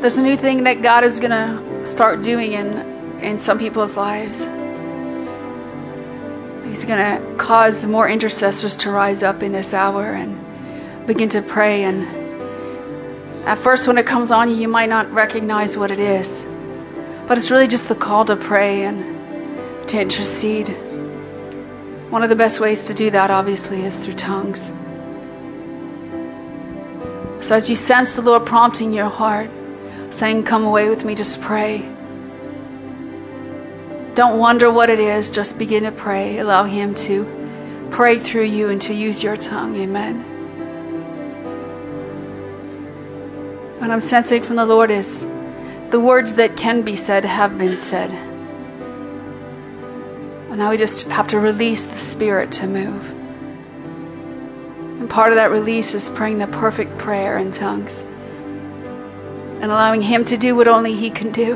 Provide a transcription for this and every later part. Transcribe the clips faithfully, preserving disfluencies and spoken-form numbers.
There's a new thing that God is going to start doing in, in some people's lives. He's going to cause more intercessors to rise up in this hour and begin to pray. And at first when it comes on you, you might not recognize what it is. But it's really just the call to pray and to intercede. One of the best ways to do that, obviously, is through tongues. So as you sense the Lord prompting your heart, saying, come away with me, just pray. Don't wonder what it is, just begin to pray. Allow Him to pray through you and to use your tongue. Amen. What I'm sensing from the Lord is the words that can be said have been said. And now we just have to release the Spirit to move. And part of that release is praying the perfect prayer in tongues. And allowing Him to do what only He can do.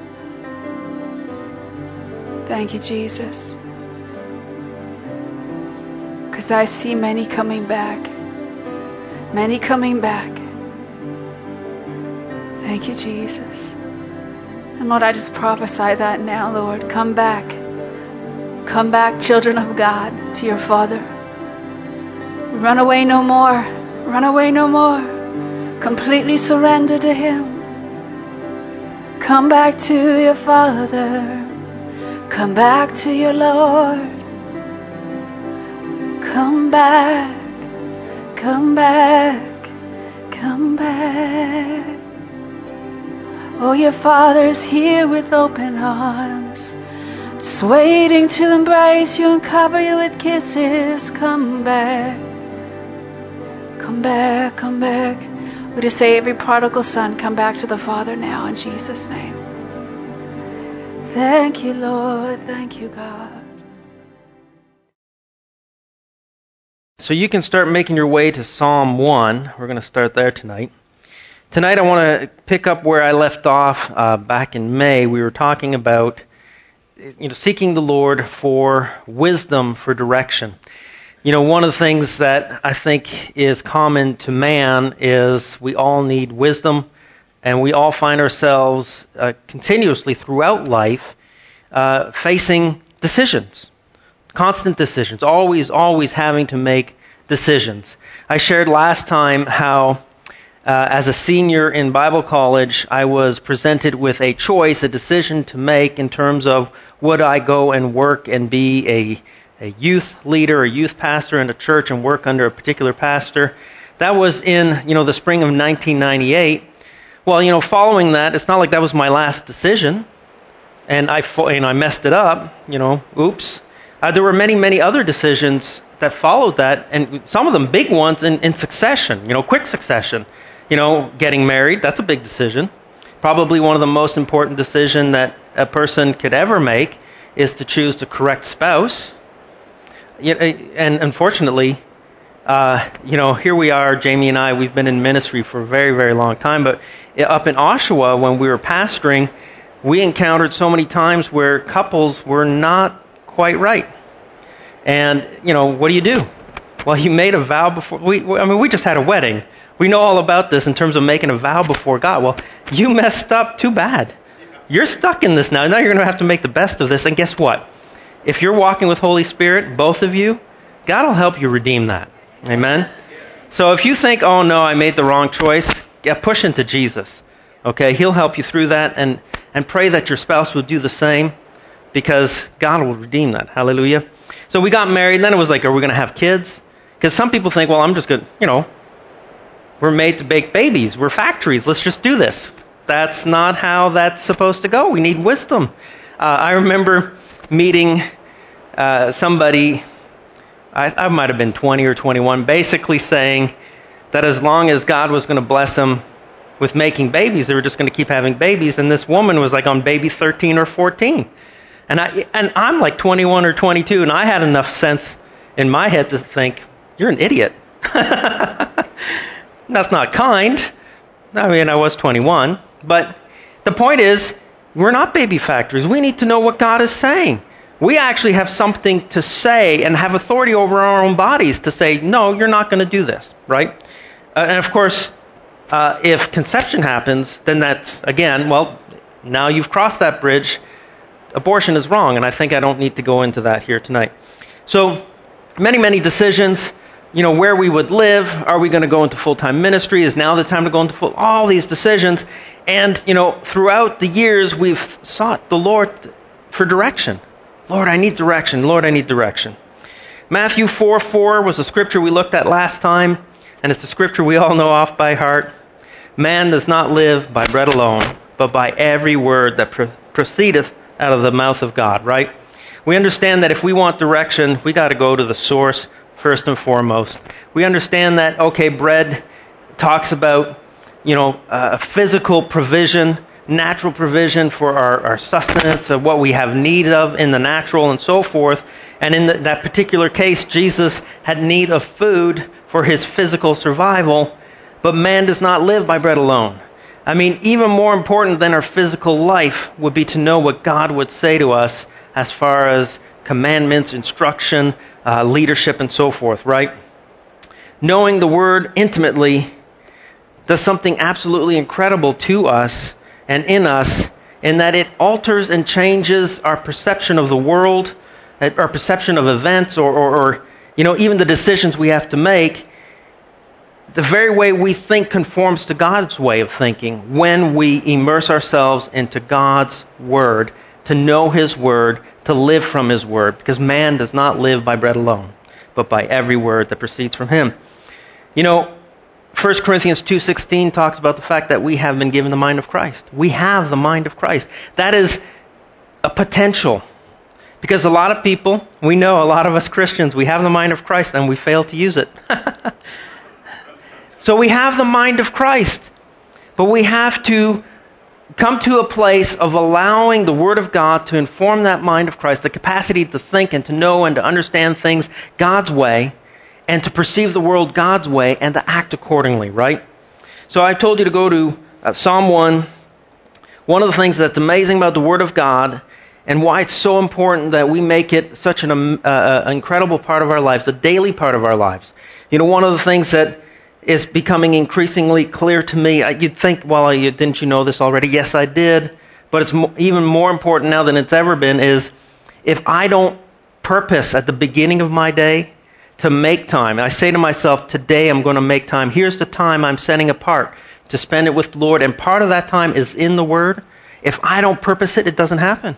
Thank you, Jesus. Because I see many coming back. Many coming back. Thank you, Jesus. And Lord, I just prophesy that now, Lord. Come back. Come back, children of God, to your Father. Run away no more. Run away no more. Completely surrender to Him. Come back to your Father. Come back to your Lord. Come back. Come back. Come back. Oh, your Father's here with open arms, just waiting to embrace you and cover you with kisses. Come back. Come back. Come back. We just say, every prodigal son, come back to the Father now in Jesus' name. Thank you, Lord. Thank you, God. So you can start making your way to Psalm one. We're going to start there tonight. Tonight I want to pick up where I left off uh, back in May. We were talking about you know, seeking the Lord for wisdom, for direction. You know, one of the things that I think is common to man is we all need wisdom, and we all find ourselves uh, continuously throughout life uh, facing decisions, constant decisions, always, always having to make decisions. I shared last time how uh, as a senior in Bible college, I was presented with a choice, a decision to make in terms of would I go and work and be a a youth leader, a youth pastor in a church and work under a particular pastor. That was in, you know, the spring of nineteen ninety-eight. Well, you know, following that, it's not like that was my last decision, and I, and I messed it up, you know, oops. Uh, there were many, many other decisions that followed that, and some of them big ones in, in succession, you know, quick succession. You know, getting married, that's a big decision. Probably one of the most important decisions that a person could ever make is to choose the correct spouse. And unfortunately, uh, you know, here we are, Jamie and I, we've been in ministry for a very, very long time. But up in Oshawa, when we were pastoring, we encountered so many times where couples were not quite right. And, you know, what do you do? Well, you made a vow before. We, I mean, we just had a wedding. We know all about this in terms of making a vow before God. Well, you messed up. Too bad. You're stuck in this now. Now you're going to have to make the best of this. And guess what? If you're walking with Holy Spirit, both of you, God will help you redeem that. Amen? So if you think, oh no, I made the wrong choice, yeah, push into Jesus. Okay? He'll help you through that, and, and pray that your spouse will do the same, because God will redeem that. Hallelujah. So we got married, and then it was like, are we going to have kids? Because some people think, well, I'm just going to, you know, we're made to bake babies. We're factories. Let's just do this. That's not how that's supposed to go. We need wisdom. Uh, I remember meeting uh, somebody, I, I might have been twenty or twenty-one, basically saying that as long as God was going to bless them with making babies, they were just going to keep having babies. And this woman was like on baby thirteen or fourteen. And, I, and I'm like twenty-one or twenty-two, and I had enough sense in my head to think, you're an idiot. That's not kind. I mean, I was twenty-one. But the point is, we're not baby factories. We need to know what God is saying. We actually have something to say and have authority over our own bodies to say, no, you're not going to do this, right? Uh, and of course, Uh, if conception happens, then that's, again, well, now you've crossed that bridge. Abortion is wrong, and I think I don't need to go into that here tonight. So, many, many decisions. You know, where we would live. Are we going to go into full-time ministry? Is now the time to go into full... All these decisions. And, you know, throughout the years, we've sought the Lord for direction. Lord, I need direction. Lord, I need direction. Matthew four four was the scripture we looked at last time. And it's a scripture we all know off by heart. Man does not live by bread alone, but by every word that pro- proceedeth out of the mouth of God, right? We understand that if we want direction, we got to go to the source first and foremost. We understand that, okay, bread talks about, you know, uh, physical provision, natural provision for our, our sustenance, of what we have need of in the natural and so forth. And in the, that particular case, Jesus had need of food for his physical survival, but man does not live by bread alone. I mean, even more important than our physical life would be to know what God would say to us as far as commandments, instruction, uh, leadership, and so forth, right? Knowing the Word intimately does something absolutely incredible to us and in us, in that it alters and changes our perception of the world, our perception of events, or, or, or you know, even the decisions we have to make. The very way we think conforms to God's way of thinking when we immerse ourselves into God's Word, to know His Word, to live from His Word, because man does not live by bread alone, but by every word that proceeds from Him. You know, First Corinthians two sixteen talks about the fact that we have been given the mind of Christ. We have the mind of Christ. That is a potential. Because a lot of people, we know, a lot of us Christians, we have the mind of Christ and we fail to use it. So we have the mind of Christ, but we have to come to a place of allowing the Word of God to inform that mind of Christ, the capacity to think and to know and to understand things God's way, and to perceive the world God's way, and to act accordingly, right? So I told you to go to uh, Psalm one. One of the things that's amazing about the Word of God, and why it's so important that we make it such an um, uh, incredible part of our lives, a daily part of our lives. You know, one of the things that is becoming increasingly clear to me. You'd think, well, you, didn't you know this already? Yes, I did. But it's mo- even more important now than it's ever been is if I don't purpose at the beginning of my day to make time, I say to myself, today I'm going to make time. Here's the time I'm setting apart to spend it with the Lord. And part of that time is in the Word. If I don't purpose it, it doesn't happen.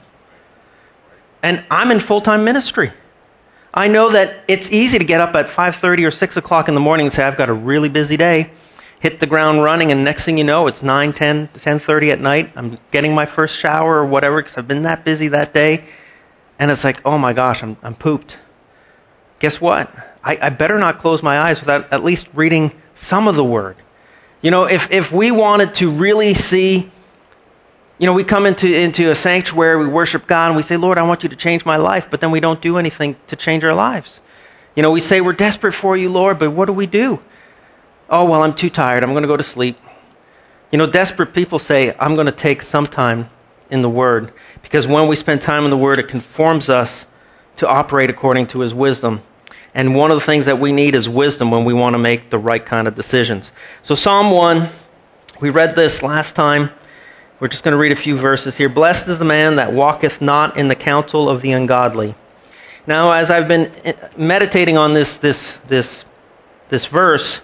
And I'm in full-time ministry. I know that it's easy to get up at five thirty or six o'clock in the morning and say, I've got a really busy day, hit the ground running, and next thing you know, it's nine, ten, ten thirty at night. I'm getting my first shower or whatever because I've been that busy that day. And it's like, oh my gosh, I'm, I'm pooped. Guess what? I, I better not close my eyes without at least reading some of the Word. You know, if, if we wanted to really see, you know, we come into, into a sanctuary, we worship God, and we say, Lord, I want you to change my life, but then we don't do anything to change our lives. You know, we say, we're desperate for you, Lord, but what do we do? Oh, well, I'm too tired. I'm going to go to sleep. You know, desperate people say, I'm going to take some time in the Word, because when we spend time in the Word, it conforms us to operate according to His wisdom. And one of the things that we need is wisdom when we want to make the right kind of decisions. So Psalm one, we read this last time. We're just going to read a few verses here. Blessed is the man that walketh not in the counsel of the ungodly. Now, as I've been meditating on this this this this verse,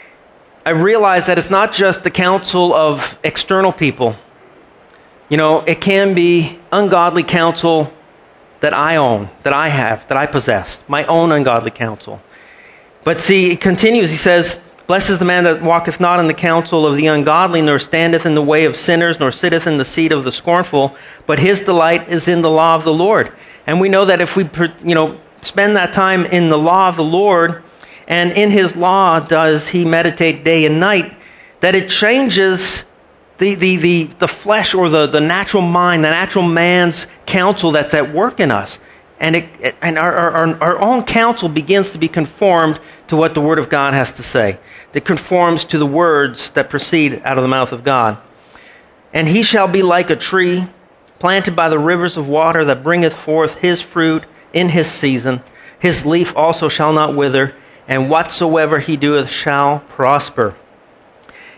I realize that it's not just the counsel of external people. You know, it can be ungodly counsel that I own, that I have, that I possess, my own ungodly counsel. But see, it continues. He says, blessed is the man that walketh not in the counsel of the ungodly, nor standeth in the way of sinners, nor sitteth in the seat of the scornful, but his delight is in the law of the Lord. And we know that if we, you know, spend that time in the law of the Lord, and in His law does He meditate day and night, that it changes the the the, the flesh or the, the natural mind, the natural man's counsel that's at work in us. And it, and our, our, our own counsel begins to be conformed to what the Word of God has to say. It conforms to the words that proceed out of the mouth of God. And he shall be like a tree planted by the rivers of water that bringeth forth his fruit in his season. His leaf also shall not wither, and whatsoever he doeth shall prosper.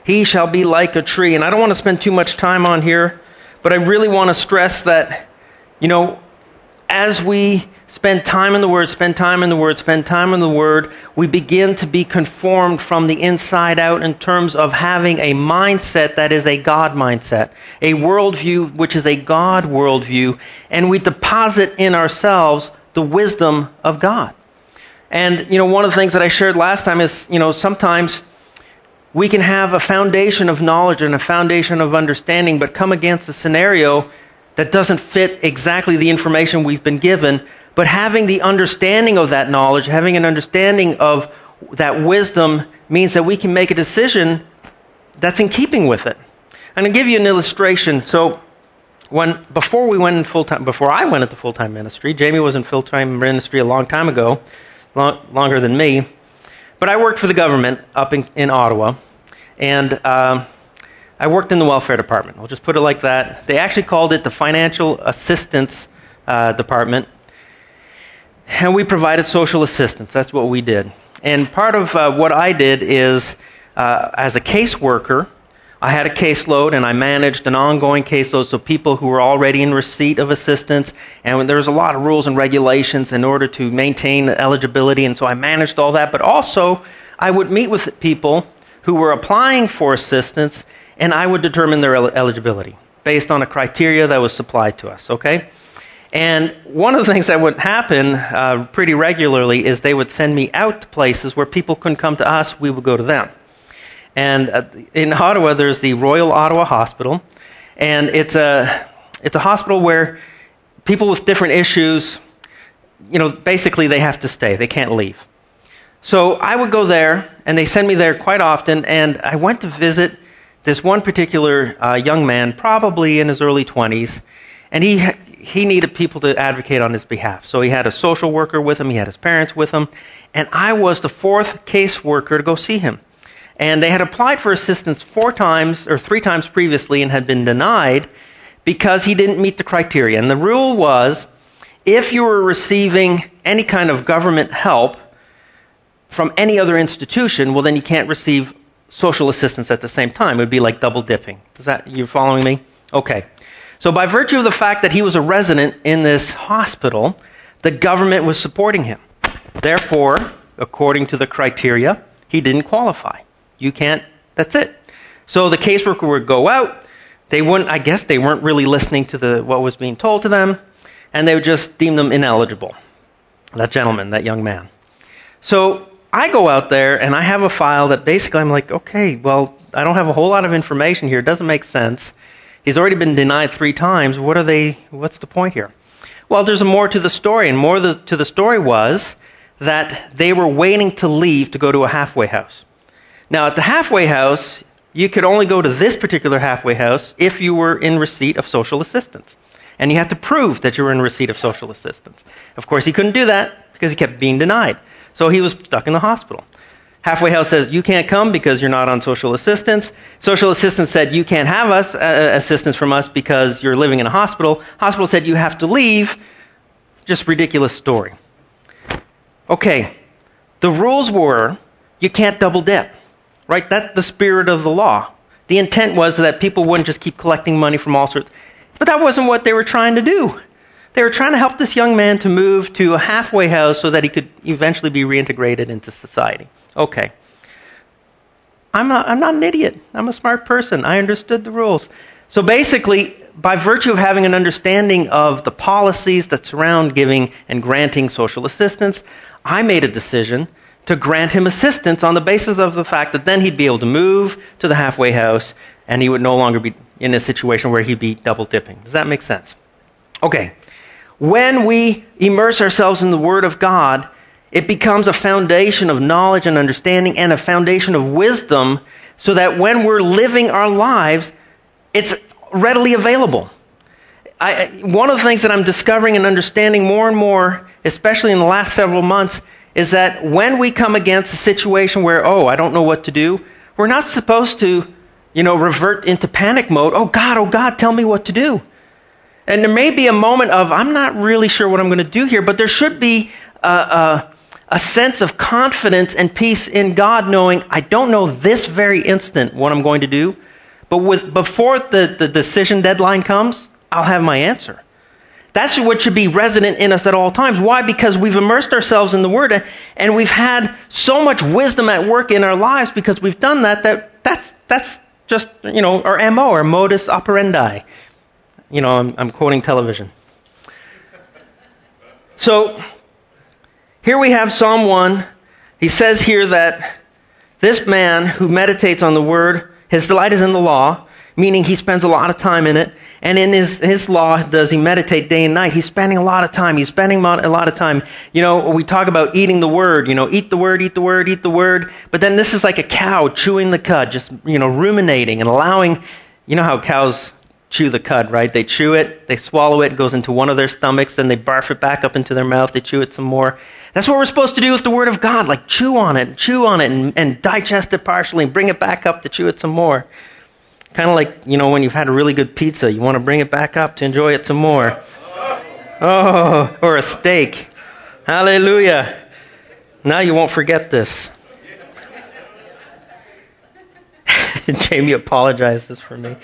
He shall be like a tree. And I don't want to spend too much time on here, but I really want to stress that, you know, as we spend time in the Word, spend time in the Word, spend time in the Word, we begin to be conformed from the inside out in terms of having a mindset that is a God mindset, a worldview which is a God worldview, and we deposit in ourselves the wisdom of God. And, you know, one of the things that I shared last time is, you know, sometimes we can have a foundation of knowledge and a foundation of understanding, but come against a scenario that doesn't fit exactly the information we've been given. But having the understanding of that knowledge, having an understanding of that wisdom means that we can make a decision that's in keeping with it. I'm going to give you an illustration. So when before we went in full-time, before I went into full-time ministry, Jamie was in full-time ministry a long time ago, long, longer than me. But I worked for the government up in, in Ottawa, and um, I worked in the welfare department. I'll just put it like that. They actually called it the Financial Assistance uh, Department. And we provided social assistance. That's what we did. And part of uh, what I did is, uh, as a caseworker, I had a caseload and I managed an ongoing caseload, so people who were already in receipt of assistance, and there was a lot of rules and regulations in order to maintain eligibility, and so I managed all that. But also, I would meet with people who were applying for assistance, and I would determine their el- eligibility based on a criteria that was supplied to us, okay? And one of the things that would happen uh, pretty regularly is they would send me out to places where people couldn't come to us, we would go to them. And uh, in Ottawa, there's the Royal Ottawa Hospital, and it's a it's a hospital where people with different issues, you know, basically they have to stay. They can't leave. So I would go there, and they send me there quite often, and I went to visit this one particular uh, young man, probably in his early twenties, and he he needed people to advocate on his behalf. So he had a social worker with him, he had his parents with him, and I was the fourth caseworker to go see him. And they had applied for assistance four times or three times previously and had been denied because he didn't meet the criteria. And the rule was, if you were receiving any kind of government help from any other institution, well, then you can't receive social assistance at the same time. It would be like double dipping. Is that, you following me? Okay. So by virtue of the fact that he was a resident in this hospital, the government was supporting him. Therefore, according to the criteria, he didn't qualify. You can't, that's it. So the caseworker would go out. They wouldn't, I guess they weren't really listening to the what was being told to them, and they would just deem them ineligible. That gentleman, that young man. So I go out there, and I have a file that basically I'm like, okay, well, I don't have a whole lot of information here. It doesn't make sense. He's already been denied three times. What are they, what's the point here? Well, there's more to the story, and more to the story was that they were waiting to leave to go to a halfway house. Now, at the halfway house, you could only go to this particular halfway house if you were in receipt of social assistance. And you had to prove that you were in receipt of social assistance. Of course, he couldn't do that because he kept being denied. So he was stuck in the hospital. Halfway house says, you can't come because you're not on social assistance. Social assistance said, you can't have us uh, assistance from us because you're living in a hospital. Hospital said, you have to leave. Just ridiculous story. Okay, the rules were, you can't double dip. Right? That's the spirit of the law. The intent was that people wouldn't just keep collecting money from all sorts. But that wasn't what they were trying to do. They were trying to help this young man to move to a halfway house so that he could eventually be reintegrated into society. Okay. I'm not, I'm not an idiot. I'm a smart person. I understood the rules. So basically, by virtue of having an understanding of the policies that surround giving and granting social assistance, I made a decision to grant him assistance on the basis of the fact that then he'd be able to move to the halfway house and he would no longer be in a situation where he'd be double dipping. Does that make sense? Okay. When we immerse ourselves in the Word of God, it becomes a foundation of knowledge and understanding and a foundation of wisdom so that when we're living our lives, it's readily available. I, one of the things that I'm discovering and understanding more and more, especially in the last several months, is that when we come against a situation where, oh, I don't know what to do, we're not supposed to, you know, revert into panic mode. Oh, God, oh, God, tell me what to do. And there may be a moment of, I'm not really sure what I'm going to do here, but there should be a, a, a sense of confidence and peace in God, knowing I don't know this very instant what I'm going to do, but with before the, the decision deadline comes, I'll have my answer. That's what should be resident in us at all times. Why? Because we've immersed ourselves in the Word, and we've had so much wisdom at work in our lives because we've done that, that that's, that's just, you know, our M O, our modus operandi. You know, I'm, I'm quoting television. So, here we have Psalm one. He says here that this man who meditates on the Word, his delight is in the law, meaning he spends a lot of time in it. And in his, his law, does he meditate day and night? He's spending a lot of time. He's spending a lot of time. You know, we talk about eating the Word. You know, eat the Word, eat the Word, eat the Word. But then this is like a cow chewing the cud, just, you know, ruminating and allowing, you know how cows chew the cud, right? They chew it, they swallow it, it goes into one of their stomachs, then they barf it back up into their mouth, they chew it some more. That's what we're supposed to do with the Word of God, like chew on it, chew on it, and, and digest it partially, and bring it back up to chew it some more. Kind of like, you know, when you've had a really good pizza, you want to bring it back up to enjoy it some more. Oh, or a steak. Hallelujah. Now you won't forget this. Jamie apologizes for me.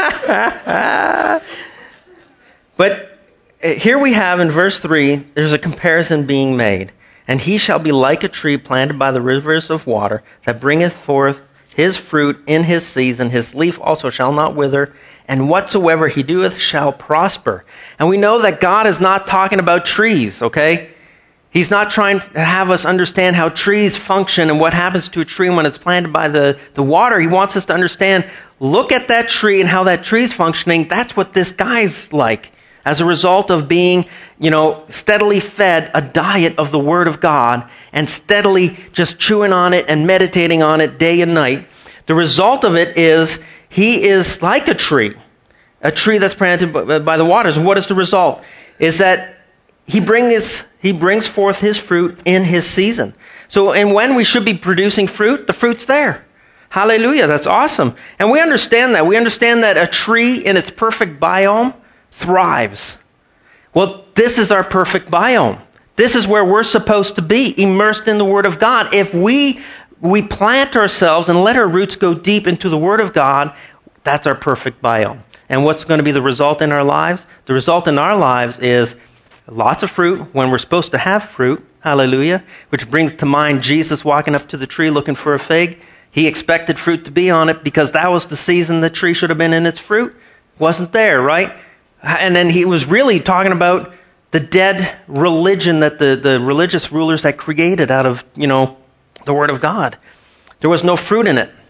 But here we have in verse three, there's a comparison being made. And he shall be like a tree planted by the rivers of water that bringeth forth his fruit in his season, his leaf also shall not wither, and whatsoever he doeth shall prosper. And we know that God is not talking about trees, okay? He's not trying to have us understand how trees function and what happens to a tree when it's planted by the, the water. He wants us to understand, look at that tree and how that tree's functioning. That's what this guy's like. As a result of being, you know, steadily fed a diet of the Word of God and steadily just chewing on it and meditating on it day and night, the result of it is he is like a tree, a tree that's planted by the waters. And what is the result? Is that he brings he brings forth his fruit in his season. So, and when we should be producing fruit, the fruit's there. Hallelujah, that's awesome. And we understand that. We understand that a tree in its perfect biome thrives. Well, this is our perfect biome. This is where we're supposed to be, immersed in the Word of God. If we we plant ourselves and let our roots go deep into the Word of God, that's our perfect biome. And what's going to be the result in our lives? The result in our lives is lots of fruit when we're supposed to have fruit. Hallelujah. Which brings to mind Jesus walking up to the tree looking for a fig. He expected fruit to be on it because that was the season the tree should have been in its fruit. Wasn't there, right? And then he was really talking about the dead religion that the, the religious rulers had created out of, you know, the Word of God. There was no fruit in it.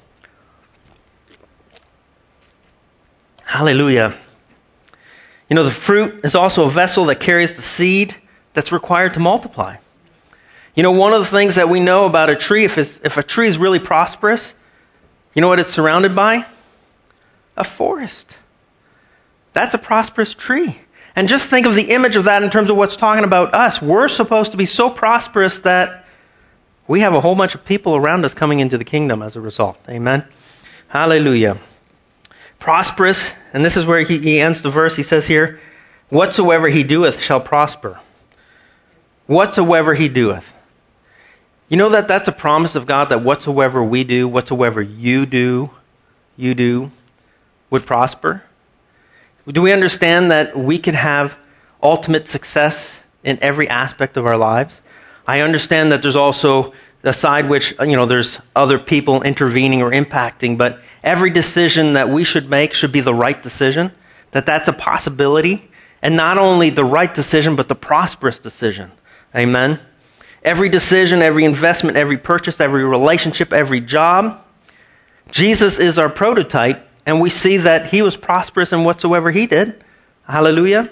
Hallelujah. You know, the fruit is also a vessel that carries the seed that's required to multiply. You know, one of the things that we know about a tree, if it's, if a tree is really prosperous, you know what it's surrounded by? A forest. That's a prosperous tree. And just think of the image of that in terms of what's talking about us. We're supposed to be so prosperous that we have a whole bunch of people around us coming into the kingdom as a result. Amen? Hallelujah. Prosperous, and this is where he, he ends the verse. He says here, whatsoever he doeth shall prosper. Whatsoever he doeth. You know that that's a promise of God, that whatsoever we do, whatsoever you do, you do, would prosper? Do we understand that we can have ultimate success in every aspect of our lives? I understand that there's also the side which, you know, there's other people intervening or impacting, but every decision that we should make should be the right decision, that that's a possibility, and not only the right decision, but the prosperous decision. Amen? Every decision, every investment, every purchase, every relationship, every job, Jesus is our prototype. And we see that he was prosperous in whatsoever he did. Hallelujah.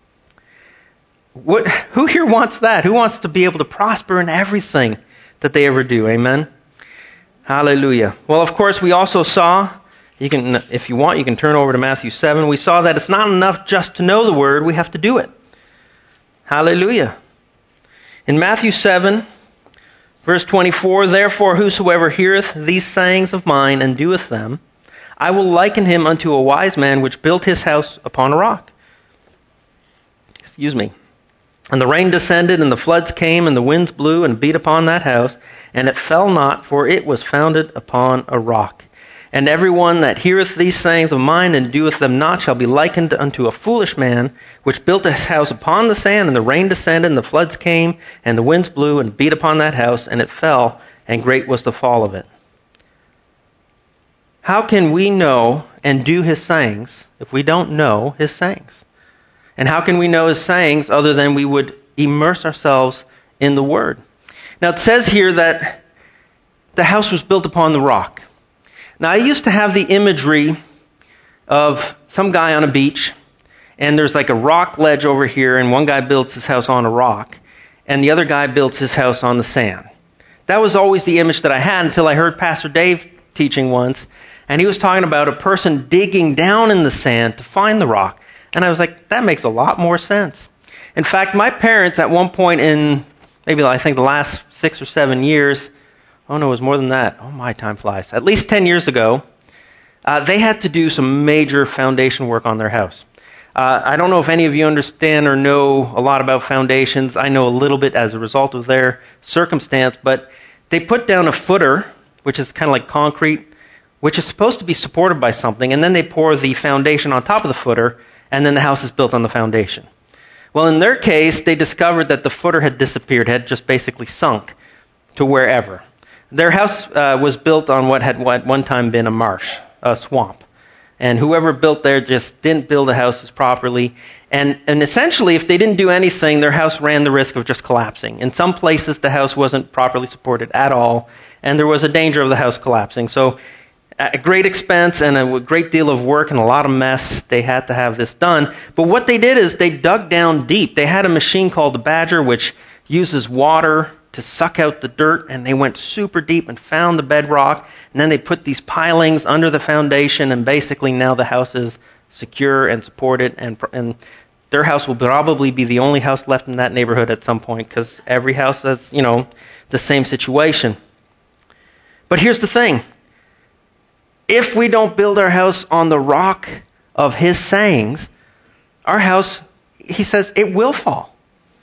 What, who here wants that? Who wants to be able to prosper in everything that they ever do? Amen. Hallelujah. Well, of course, we also saw, you can, if you want, you can turn over to Matthew seven. We saw that it's not enough just to know the Word. We have to do it. Hallelujah. In Matthew seven, verse twenty-four, therefore whosoever heareth these sayings of mine and doeth them, I will liken him unto a wise man which built his house upon a rock. Excuse me. And the rain descended, and the floods came, and the winds blew and beat upon that house, and it fell not, for it was founded upon a rock. And every one that heareth these sayings of mine and doeth them not shall be likened unto a foolish man, which built his house upon the sand, and the rain descended, and the floods came, and the winds blew and beat upon that house, and it fell, and great was the fall of it. How can we know and do his sayings if we don't know his sayings? And how can we know his sayings other than we would immerse ourselves in the Word? Now it says here that the house was built upon the rock. Now I used to have the imagery of some guy on a beach, and there's like a rock ledge over here, and one guy builds his house on a rock, and the other guy builds his house on the sand. That was always the image that I had until I heard Pastor Dave teaching once, and he was talking about a person digging down in the sand to find the rock. And I was like, that makes a lot more sense. In fact, my parents at one point in maybe I think the last six or seven years, oh no, it was more than that. Oh my, time flies. At least ten years ago, uh, they had to do some major foundation work on their house. Uh, I don't know if any of you understand or know a lot about foundations. I know a little bit as a result of their circumstance, but they put down a footer, which is kind of like concrete, which is supposed to be supported by something, and then they pour the foundation on top of the footer, and then the house is built on the foundation. Well, in their case, they discovered that the footer had disappeared, had just basically sunk to wherever. Their house uh, was built on what had at one time been a marsh, a swamp. And whoever built there just didn't build the houses properly. And, and essentially, if they didn't do anything, their house ran the risk of just collapsing. In some places, the house wasn't properly supported at all, and there was a danger of the house collapsing. So at a great expense and a great deal of work and a lot of mess, they had to have this done. But what they did is they dug down deep. They had a machine called the Badger, which uses water to suck out the dirt, and they went super deep and found the bedrock, and then they put these pilings under the foundation, and basically now the house is secure and supported, and, and their house will probably be the only house left in that neighborhood at some point, because every house has, you know, the same situation. But here's the thing. If we don't build our house on the rock of his sayings, our house, he says, it will fall.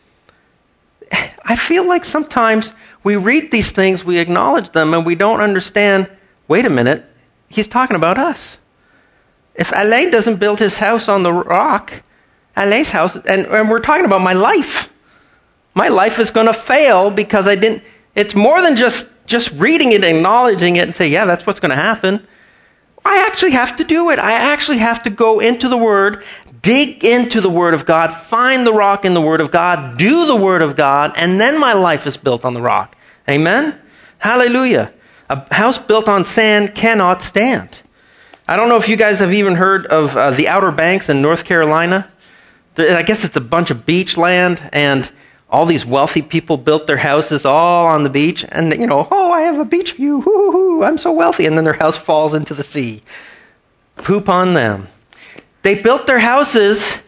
I feel like sometimes we read these things, we acknowledge them, and we don't understand, wait a minute, he's talking about us. If Alain doesn't build his house on the rock, Alain's house, and, and we're talking about my life. My life is going to fail because I didn't, it's more than just, just reading it, acknowledging it, and say, yeah, that's what's going to happen. I actually have to do it. I actually have to go into the Word, dig into the Word of God, find the rock in the Word of God, do the Word of God, and then my life is built on the rock. Amen? Hallelujah. A house built on sand cannot stand. I don't know if you guys have even heard of uh, the Outer Banks in North Carolina. I guess it's a bunch of beach land, and all these wealthy people built their houses all on the beach, and, you know, oh, I have a beach view, hoo, hoo, I'm so wealthy, and then their house falls into the sea. Poop on them. They built their houses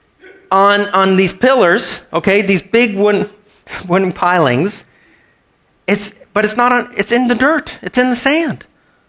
on on these pillars, okay, these big wooden, wooden pilings. It's but it's not on, it's in the dirt, it's in the sand.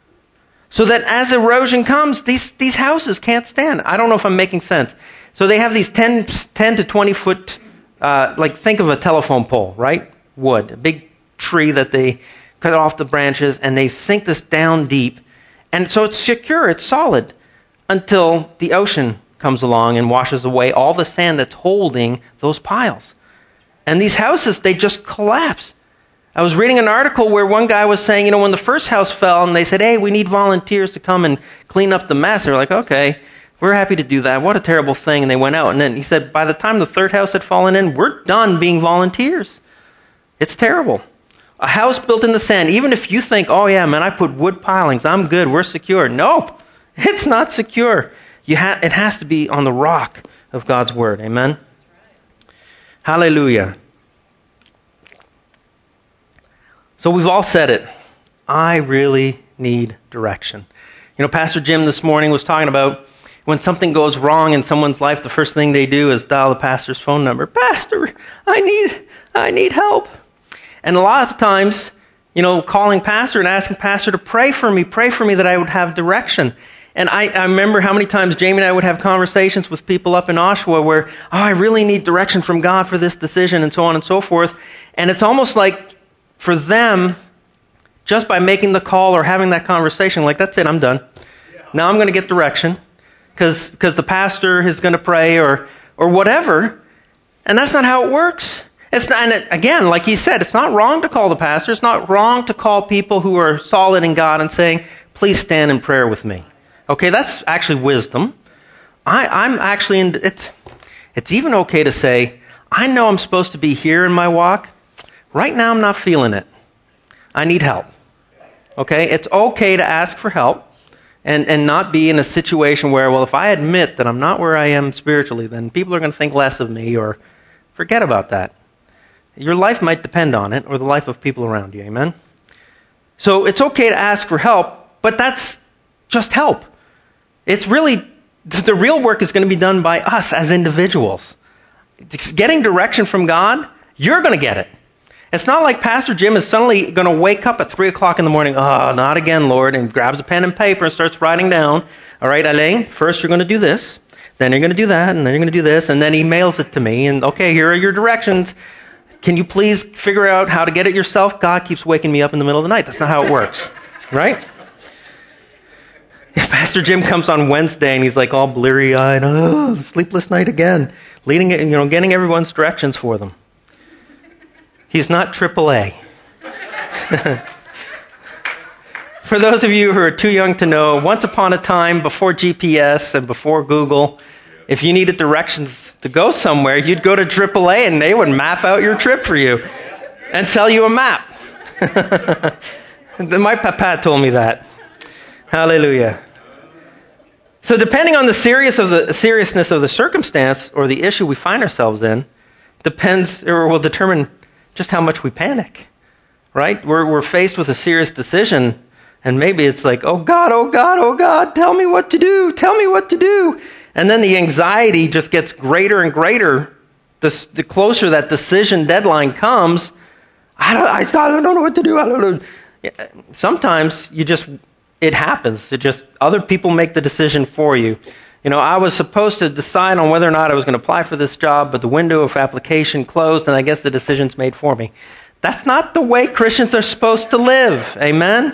So that as erosion comes, these these houses can't stand. I don't know if I'm making sense. So they have these ten, ten to twenty foot, uh, like think of a telephone pole, right? Wood, a big tree that they cut off the branches, and they sink this down deep. And so it's secure, it's solid, until the ocean comes along and washes away all the sand that's holding those piles. And these houses, they just collapse. I was reading an article where one guy was saying, you know, when the first house fell, and they said, hey, we need volunteers to come and clean up the mess. They're like, okay, we're happy to do that. What a terrible thing. And they went out. And then he said, by the time the third house had fallen in, we're done being volunteers. It's terrible. A house built in the sand, even if you think, oh yeah, man, I put wood pilings, I'm good, we're secure. Nope, it's not secure. You ha- it has to be on the rock of God's Word. Amen? That's right. Hallelujah. So we've all said it. I really need direction. You know, Pastor Jim this morning was talking about when something goes wrong in someone's life, the first thing they do is dial the pastor's phone number. Pastor, I need, I need help. And a lot of times, you know, calling pastor and asking pastor to pray for me, pray for me that I would have direction. And I, I remember how many times Jamie and I would have conversations with people up in Oshawa where, oh, I really need direction from God for this decision and so on and so forth. And it's almost like for them, just by making the call or having that conversation, like, that's it, I'm done. Now I'm going to get direction because because the pastor is going to pray or or whatever. And that's not how it works. It's not, and it, again, like he said, it's not wrong to call the pastor. It's not wrong to call people who are solid in God and saying, please stand in prayer with me. Okay, that's actually wisdom. I, I'm actually in, it's, it's even okay to say, I know I'm supposed to be here in my walk. Right now I'm not feeling it. I need help. Okay, it's okay to ask for help and, and not be in a situation where, well, if I admit that I'm not where I am spiritually, then people are going to think less of me, or forget about that. Your life might depend on it, or the life of people around you. Amen? So it's okay to ask for help, but that's just help. It's really, the real work is going to be done by us as individuals. It's getting direction from God, you're going to get it. It's not like Pastor Jim is suddenly going to wake up at three o'clock in the morning, oh, not again, Lord, and grabs a pen and paper and starts writing down, all right, Alain, first you're going to do this, then you're going to do that, and then you're going to do this, and then he mails it to me, and okay, here are your directions. Can you please figure out how to get it yourself? God keeps waking me up in the middle of the night. That's not how it works, right? If Pastor Jim comes on Wednesday and he's like all bleary-eyed, oh, sleepless night again, leading it, you know, getting everyone's directions for them. He's not triple A. For those of you who are too young to know, once upon a time, before G P S and before Google, if you needed directions to go somewhere, you'd go to triple A and they would map out your trip for you and sell you a map. My papa told me that. Hallelujah. So depending on the serious of the seriousness of the circumstance or the issue we find ourselves in, depends or will determine just how much we panic. Right? We're we're faced with a serious decision, and maybe it's like, oh God, oh God, oh God, tell me what to do, tell me what to do. And then the anxiety just gets greater and greater. The, the closer that decision deadline comes, I don't, I don't know what to do. I don't know. Sometimes you just, it happens. It just, other people make the decision for you. You know, I was supposed to decide on whether or not I was going to apply for this job, but the window of application closed, and I guess the decision's made for me. That's not the way Christians are supposed to live. Amen?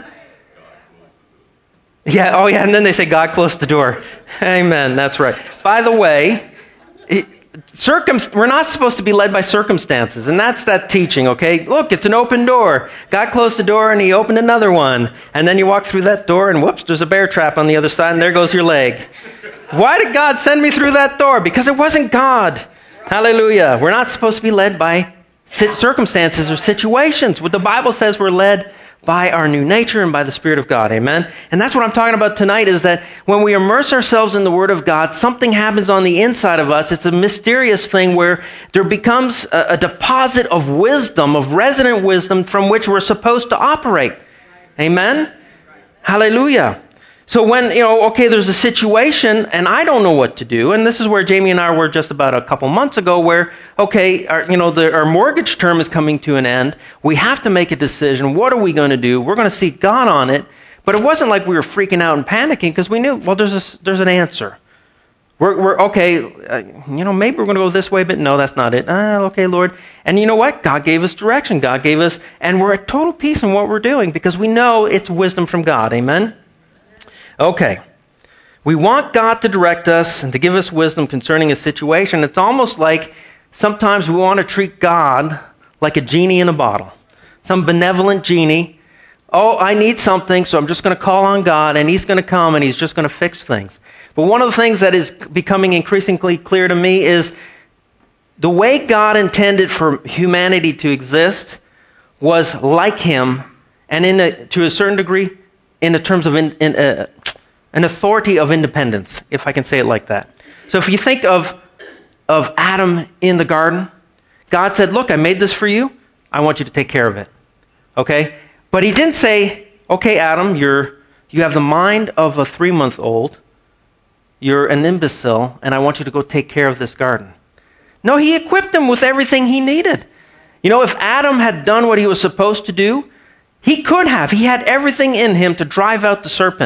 Yeah, oh yeah, and then they say, God closed the door. Amen, that's right. By the way, it, circum, we're not supposed to be led by circumstances, and that's that teaching, okay? Look, it's an open door. God closed the door and he opened another one. And then you walk through that door and whoops, there's a bear trap on the other side and there goes your leg. Why did God send me through that door? Because it wasn't God. Hallelujah. We're not supposed to be led by circumstances or situations. What the Bible says, we're led by our new nature and by the Spirit of God. Amen? And that's what I'm talking about tonight, is that when we immerse ourselves in the Word of God, something happens on the inside of us. It's a mysterious thing where there becomes a, a deposit of wisdom, of resident wisdom from which we're supposed to operate. Amen? Hallelujah. So when, you know, okay, there's a situation and I don't know what to do, and this is where Jamie and I were just about a couple months ago where, okay, our, you know, the, our mortgage term is coming to an end. We have to make a decision. What are we going to do? We're going to seek God on it. But it wasn't like we were freaking out and panicking because we knew, well, there's a, there's an answer. We're, we're okay, uh, you know, maybe we're going to go this way, but no, that's not it. Ah, okay, Lord. And you know what? God gave us direction. God gave us, and we're at total peace in what we're doing because we know it's wisdom from God. Amen? Okay, we want God to direct us and to give us wisdom concerning a situation. It's almost like sometimes we want to treat God like a genie in a bottle. Some benevolent genie. Oh, I need something, so I'm just going to call on God, and He's going to come, and He's just going to fix things. But one of the things that is becoming increasingly clear to me is the way God intended for humanity to exist was like Him, and in a, to a certain degree, in the terms of in, in, uh, an authority of independence, if I can say it like that. So if you think of of Adam in the garden, God said, look, I made this for you. I want you to take care of it. Okay? But He didn't say, okay, Adam, you're you have the mind of a three-month-old. You're an imbecile, and I want you to go take care of this garden. No, He equipped him with everything he needed. You know, if Adam had done what he was supposed to do, he could have. He had everything in him to drive out the serpent.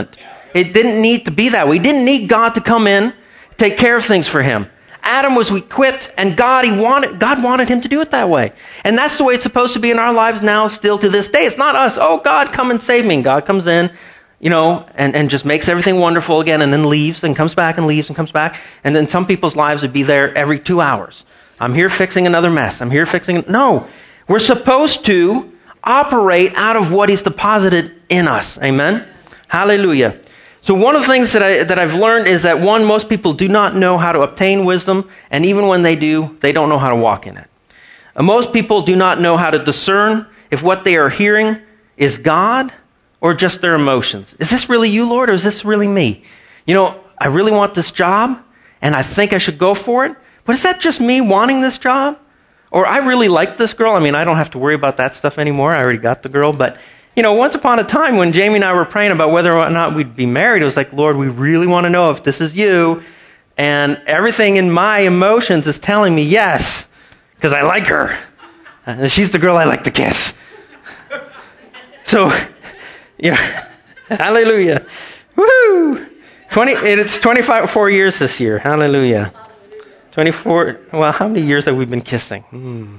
It didn't need to be that way. He didn't need God to come in, take care of things for him. Adam was equipped, and God, he wanted, God wanted him to do it that way. And that's the way it's supposed to be in our lives now, still to this day. It's not us, oh, God, come and save me. And God comes in, you know, and, and just makes everything wonderful again, and then leaves, and comes back and leaves and comes back. And then some people's lives would be there every two hours. I'm here fixing another mess. I'm here fixing... No. We're supposed to operate out of what he's deposited in us. Amen? Hallelujah. So one of the things that, I, that I've learned is that, one, most people do not know how to obtain wisdom, and even when they do, they don't know how to walk in it. And most people do not know how to discern if what they are hearing is God or just their emotions. Is this really you, Lord, or is this really me? You know, I really want this job, and I think I should go for it, but is that just me wanting this job? Or I really like this girl. I mean, I don't have to worry about that stuff anymore. I already got the girl, but... You know, once upon a time when Jamie and I were praying about whether or not we'd be married, it was like, Lord, we really want to know if this is you. And everything in my emotions is telling me yes, because I like her. And she's the girl I like to kiss. So, you know, hallelujah. Woo! twenty, it's twenty-five, four years this year. Hallelujah. twenty-four, well, how many years have we been kissing? Hmm.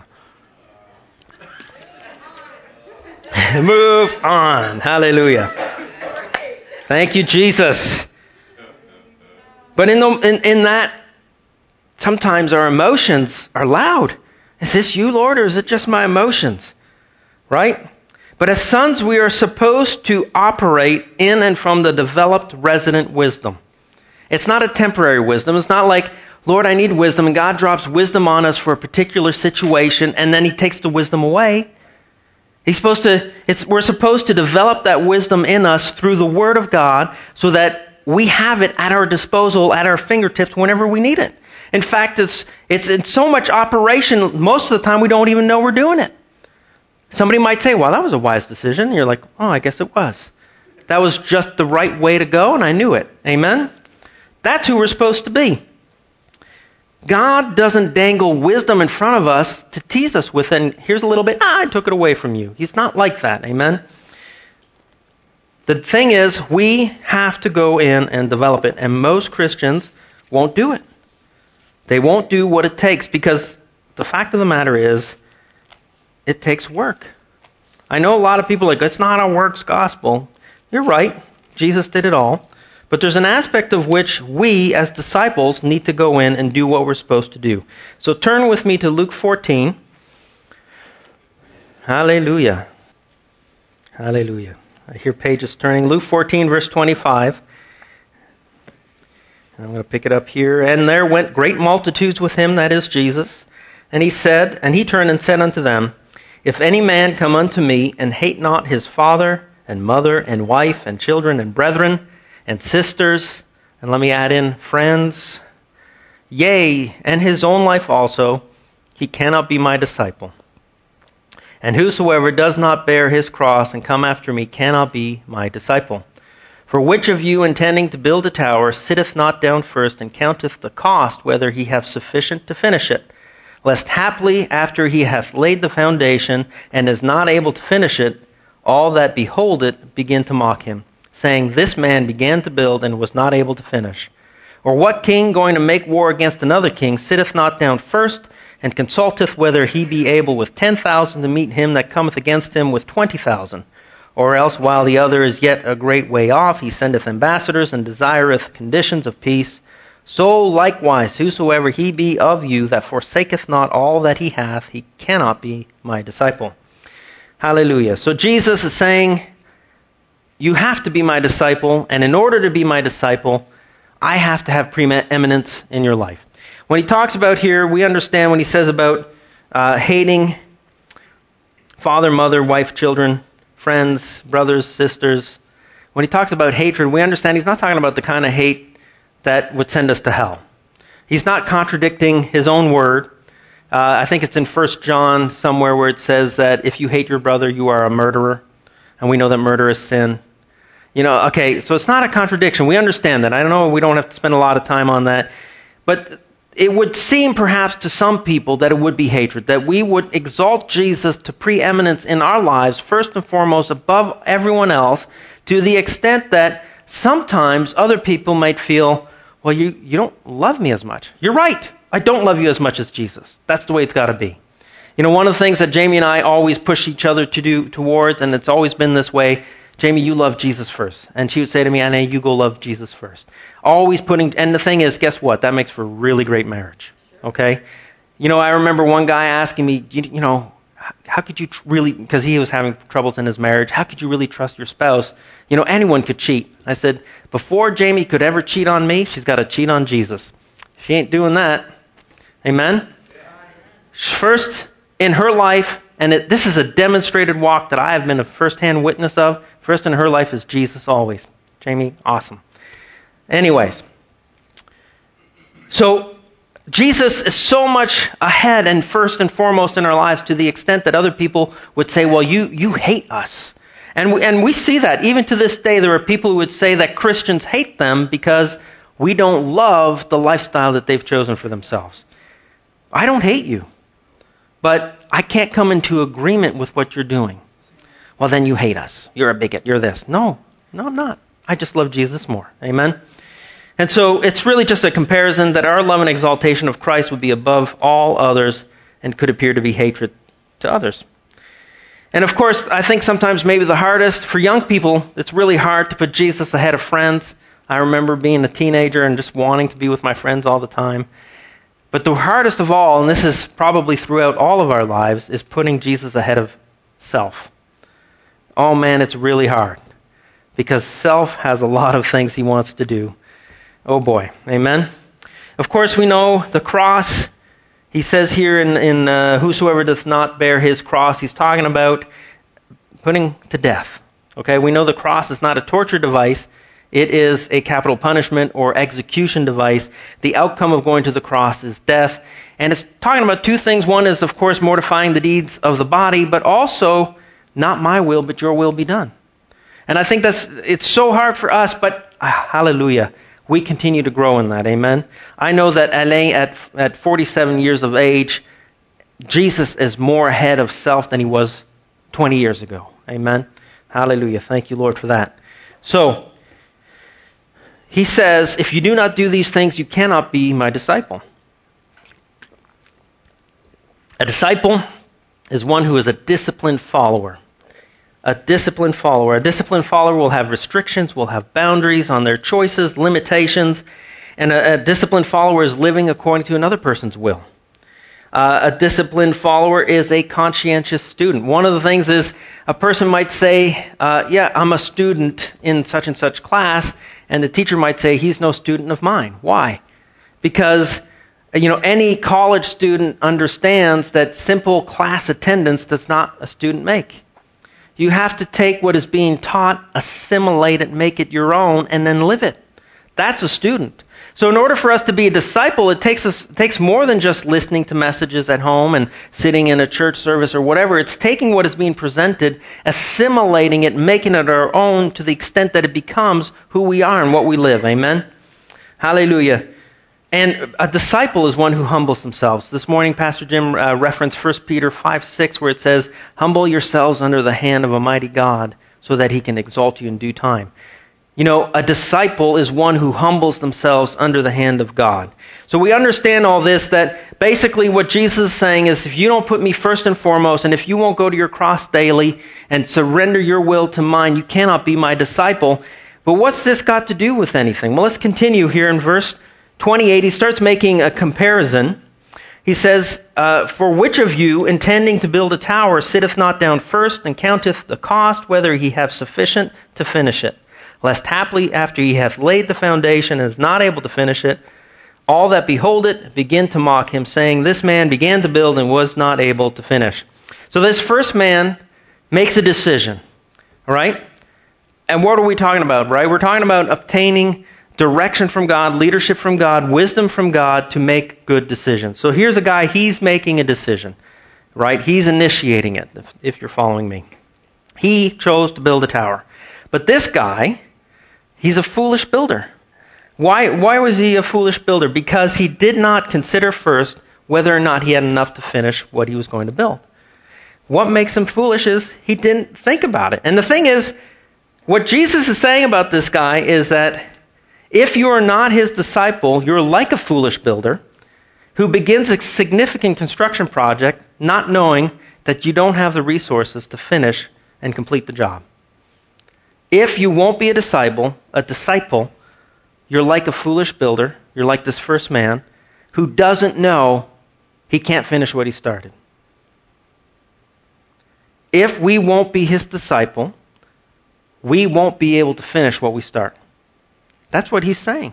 Move on. Hallelujah. Thank you, Jesus. But in, the, in, in that, sometimes our emotions are loud. Is this you, Lord, or is it just my emotions? Right? But as sons, we are supposed to operate in and from the developed resident wisdom. It's not a temporary wisdom. It's not like, Lord, I need wisdom, and God drops wisdom on us for a particular situation, and then he takes the wisdom away. He's supposed to, it's, we're supposed to develop that wisdom in us through the Word of God so that we have it at our disposal, at our fingertips whenever we need it. In fact, it's, it's in so much operation, most of the time we don't even know we're doing it. Somebody might say, well, that was a wise decision. And you're like, oh, I guess it was. That was just the right way to go, and I knew it. Amen? That's who we're supposed to be. God doesn't dangle wisdom in front of us to tease us with, and here's a little bit, ah, I took it away from you. He's not like that, amen? The thing is, we have to go in and develop it, and most Christians won't do it. They won't do what it takes, because the fact of the matter is, it takes work. I know a lot of people are like, it's not a works gospel. You're right, Jesus did it all. But there's an aspect of which we, as disciples, need to go in and do what we're supposed to do. So turn with me to Luke fourteen. Hallelujah. Hallelujah. I hear pages turning. Luke fourteen, verse twenty-five. And I'm going to pick it up here. And there went great multitudes with him, that is Jesus. And he said, and he turned and said unto them, If any man come unto me, and hate not his father, and mother, and wife, and children, and brethren, and sisters, and let me add in friends, yea, and his own life also, he cannot be my disciple. And whosoever does not bear his cross and come after me cannot be my disciple. For which of you, intending to build a tower, sitteth not down first and counteth the cost, whether he have sufficient to finish it? Lest haply, after he hath laid the foundation, and is not able to finish it, all that behold it begin to mock him, saying, This man began to build and was not able to finish. Or what king, going to make war against another king, sitteth not down first, and consulteth whether he be able with ten thousand to meet him that cometh against him with twenty thousand? Or else, while the other is yet a great way off, he sendeth ambassadors, and desireth conditions of peace. So likewise, whosoever he be of you that forsaketh not all that he hath, he cannot be my disciple. Hallelujah. So Jesus is saying, you have to be my disciple, and in order to be my disciple, I have to have preeminence in your life. When he talks about here, we understand when he says about uh, hating father, mother, wife, children, friends, brothers, sisters. When he talks about hatred, we understand he's not talking about the kind of hate that would send us to hell. He's not contradicting his own word. Uh, I think it's in First John somewhere where it says that if you hate your brother, you are a murderer. And we know that murder is sin. You know, okay, so it's not a contradiction. We understand that. I don't know, we don't have to spend a lot of time on that. But it would seem perhaps to some people that it would be hatred, that we would exalt Jesus to preeminence in our lives, first and foremost, above everyone else, to the extent that sometimes other people might feel, well, you, you don't love me as much. You're right. I don't love you as much as Jesus. That's the way it's got to be. You know, one of the things that Jamie and I always push each other to do towards, and it's always been this way, Jamie, you love Jesus first. And she would say to me, Anna, you go love Jesus first. Always putting, and the thing is, guess what? That makes for a really great marriage. Okay? You know, I remember one guy asking me, you, you know, how could you tr- really, because he was having troubles in his marriage, how could you really trust your spouse? You know, anyone could cheat. I said, before Jamie could ever cheat on me, she's got to cheat on Jesus. She ain't doing that. Amen? First, in her life, and it, this is a demonstrated walk that I have been a first-hand witness of, first in her life is Jesus always. Jamie, awesome. Anyways, so Jesus is so much ahead and first and foremost in our lives to the extent that other people would say, well, you, you hate us. And we, and we see that. Even to this day, there are people who would say that Christians hate them because we don't love the lifestyle that they've chosen for themselves. I don't hate you, but I can't come into agreement with what you're doing. Well, then you hate us. You're a bigot. You're this. No, no, I'm not. I just love Jesus more. Amen? And so it's really just a comparison that our love and exaltation of Christ would be above all others and could appear to be hatred to others. And of course, I think sometimes maybe the hardest for young people, it's really hard to put Jesus ahead of friends. I remember being a teenager and just wanting to be with my friends all the time. But the hardest of all, and this is probably throughout all of our lives, is putting Jesus ahead of self. Oh man, it's really hard. Because self has a lot of things he wants to do. Oh boy. Amen? Of course, we know the cross. He says here in, in uh, whosoever doth not bear his cross, he's talking about putting to death. Okay, we know the cross is not a torture device. It is a capital punishment or execution device. The outcome of going to the cross is death. And it's talking about two things. One is, of course, mortifying the deeds of the body, but also, not my will, but your will be done. And I think that's, it's so hard for us, but ah, hallelujah, we continue to grow in that. Amen. I know that Alain, at, at forty-seven years of age, Jesus is more ahead of self than he was twenty years ago. Amen. Hallelujah. Thank you, Lord, for that. So, he says, if you do not do these things, you cannot be my disciple. A disciple is one who is a disciplined follower. A disciplined follower. A disciplined follower will have restrictions, will have boundaries on their choices, limitations, and a, a disciplined follower is living according to another person's will. Uh, a disciplined follower is a conscientious student. One of the things is a person might say, uh, yeah, I'm a student in such and such class, and the teacher might say, he's no student of mine. Why? Because, you know, any college student understands that simple class attendance does not a student make. You have to take what is being taught, assimilate it, make it your own, and then live it. That's a student. So in order for us to be a disciple, it takes us it takes more than just listening to messages at home and sitting in a church service or whatever. It's taking what is being presented, assimilating it, making it our own to the extent that it becomes who we are and what we live. Amen? Hallelujah. And a disciple is one who humbles themselves. This morning, Pastor Jim uh, referenced First Peter five six, where it says, humble yourselves under the hand of a mighty God so that he can exalt you in due time. You know, a disciple is one who humbles themselves under the hand of God. So we understand all this, that basically what Jesus is saying is, if you don't put me first and foremost, and if you won't go to your cross daily and surrender your will to mine, you cannot be my disciple. But what's this got to do with anything? Well, let's continue here in verse twenty-eight. He starts making a comparison. He says, uh, for which of you, intending to build a tower, sitteth not down first and counteth the cost, whether he have sufficient to finish it? Lest haply after he hath laid the foundation and is not able to finish it, all that behold it begin to mock him, saying, this man began to build and was not able to finish. So this first man makes a decision, all right? And what are we talking about, right? We're talking about obtaining direction from God, leadership from God, wisdom from God to make good decisions. So here's a guy, he's making a decision, right? He's initiating it, if, if you're following me. He chose to build a tower. But this guy, he's a foolish builder. Why, why was he a foolish builder? Because he did not consider first whether or not he had enough to finish what he was going to build. What makes him foolish is he didn't think about it. And the thing is, What Jesus is saying about this guy is that if you are not his disciple, you're like a foolish builder who begins a significant construction project not knowing that you don't have the resources to finish and complete the job. If you won't be a disciple, a disciple, you're like a foolish builder, you're like this first man who doesn't know he can't finish what he started. If we won't be his disciple, we won't be able to finish what we start. That's what he's saying.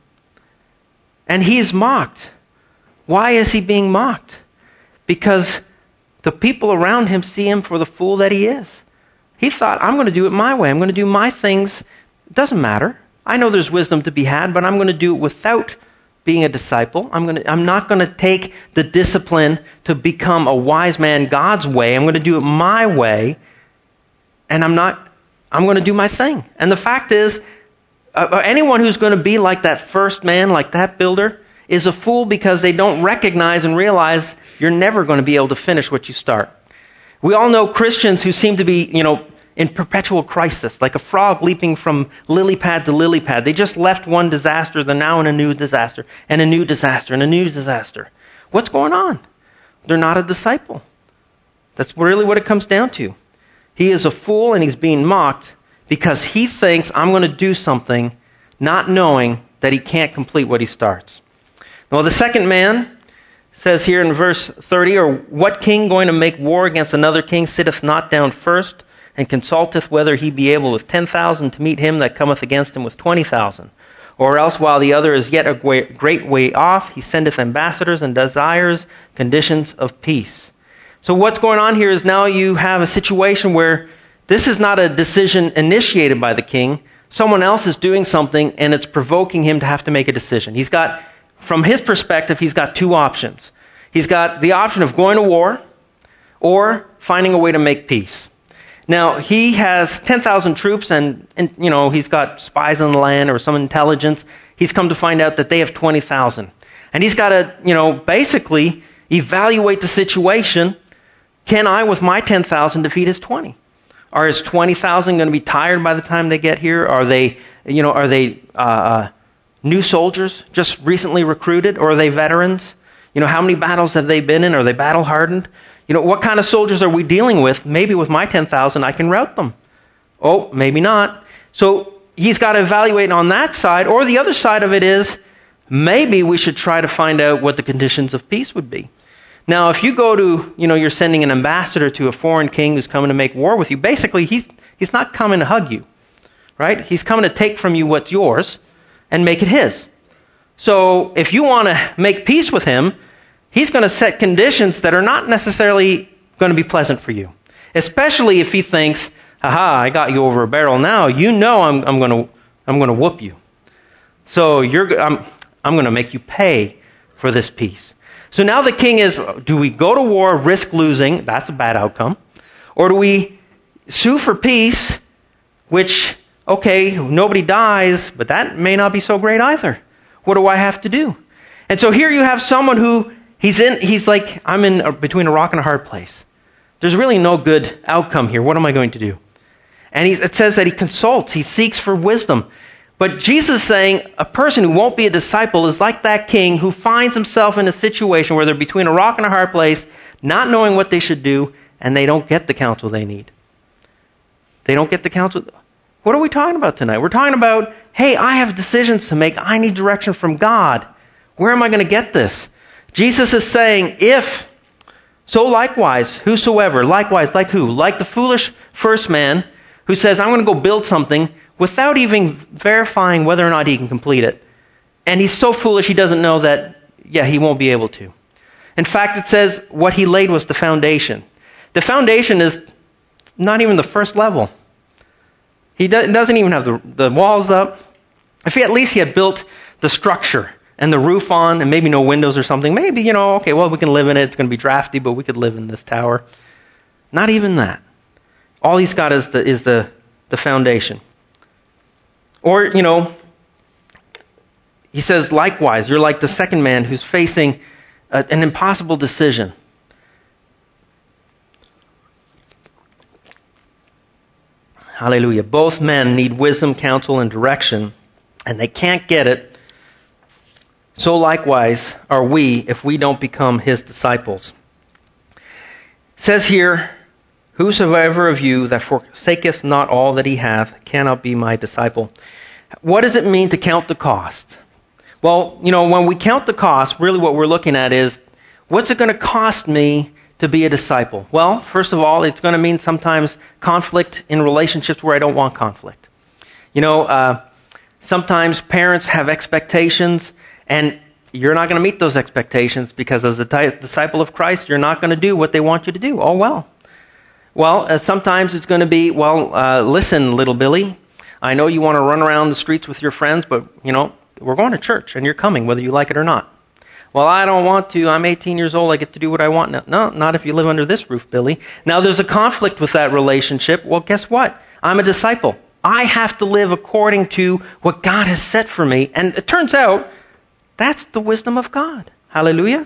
And he's mocked. Why is he being mocked? Because the people around him see him for the fool that he is. He thought, I'm going to do it my way. I'm going to do my things. It doesn't matter. I know there's wisdom to be had, but I'm going to do it without being a disciple. I'm going to, I'm not going to take the discipline to become a wise man God's way. I'm going to do it my way. And I'm not, I'm going to do my thing. And the fact is, uh, anyone who's going to be like that first man, like that builder, is a fool because they don't recognize and realize you're never going to be able to finish what you start. We all know Christians who seem to be, you know, in perpetual crisis, like a frog leaping from lily pad to lily pad. They just left one disaster, they're now in a new disaster, and a new disaster, and a new disaster. What's going on? They're not a disciple. That's really what it comes down to. He is a fool and he's being mocked because he thinks, I'm going to do something, not knowing that he can't complete what he starts. Well, the second man says here in verse thirty, or what king going to make war against another king sitteth not down first, and consulteth whether he be able with ten thousand to meet him that cometh against him with twenty thousand? Or else while the other is yet a great way off, he sendeth ambassadors and desires conditions of peace. So what's going on here is now you have a situation where this is not a decision initiated by the king. Someone else is doing something and it's provoking him to have to make a decision. He's got, from his perspective, he's got two options. He's got the option of going to war or finding a way to make peace. Now, he has ten thousand troops and, and, you know, he's got spies on the land or some intelligence. He's come to find out that they have twenty thousand. And he's got to, you know, basically evaluate the situation. Can I, with my ten thousand, defeat his twenty? Are his twenty thousand going to be tired by the time they get here? Are they, you know, are they uh, uh, new soldiers just recently recruited? Or are they veterans? You know, how many battles have they been in? Are they battle hardened? You know, what kind of soldiers are we dealing with? Maybe with my ten thousand I can rout them. Oh, maybe not. So he's got to evaluate on that side. Or the other side of it is, maybe we should try to find out what the conditions of peace would be. Now, if you go to, you know, you're sending an ambassador to a foreign king who's coming to make war with you, basically he's he's not coming to hug you, right? He's coming to take from you what's yours and make it his. So if you want to make peace with him, he's going to set conditions that are not necessarily going to be pleasant for you. Especially if he thinks, aha, I got you over a barrel now. You know I'm I'm going to I'm going to whoop you. So you're I'm I'm going to make you pay for this peace. So now the king is, do we go to war, risk losing? That's a bad outcome. Or do we sue for peace, which, okay, nobody dies, but that may not be so great either. What do I have to do? And so here you have someone who, he's in, he's like, I'm in between a rock and a hard place. There's really no good outcome here. What am I going to do? And he's, it says that he consults, he seeks for wisdom. But Jesus is saying a person who won't be a disciple is like that king who finds himself in a situation where they're between a rock and a hard place, not knowing what they should do, and they don't get the counsel they need. They don't get the counsel. What are we talking about tonight? We're talking about, hey, I have decisions to make. I need direction from God. Where am I going to get this? Jesus is saying, if, so likewise, whosoever, likewise, like who? Like the foolish first man who says, I'm going to go build something without even verifying whether or not he can complete it. And he's so foolish he doesn't know that, yeah, he won't be able to. In fact, it says what he laid was the foundation. The foundation is not even the first level. He do- doesn't even have the, the walls up. If he at least he had built the structure and the roof on and maybe no windows or something, maybe, you know, okay, well, we can live in it. It's going to be drafty, but we could live in this tower. Not even that. All he's got is the, is the, the foundation. Or, you know, he says, likewise, you're like the second man who's facing a, an impossible decision. Hallelujah. Both men need wisdom, counsel, and direction, and they can't get it. So likewise are we if we don't become his disciples. It says here, whosoever of you that forsaketh not all that he hath cannot be my disciple. What does it mean to count the cost? Well, you know, when we count the cost, really what we're looking at is, what's it going to cost me to be a disciple? Well, first of all, it's going to mean sometimes conflict in relationships where I don't want conflict. You know, uh, sometimes parents have expectations, and you're not going to meet those expectations because as a di- disciple of Christ, you're not going to do what they want you to do. Oh, well. Well, uh, sometimes it's going to be, well, uh, listen, little Billy, I know you want to run around the streets with your friends, but, you know, we're going to church, and you're coming, whether you like it or not. Well, I don't want to. I'm eighteen years old. I get to do what I want now. No, not if you live under this roof, Billy. Now, there's a conflict with that relationship. Well, guess what? I'm a disciple. I have to live according to what God has set for me. And it turns out, that's the wisdom of God. Hallelujah.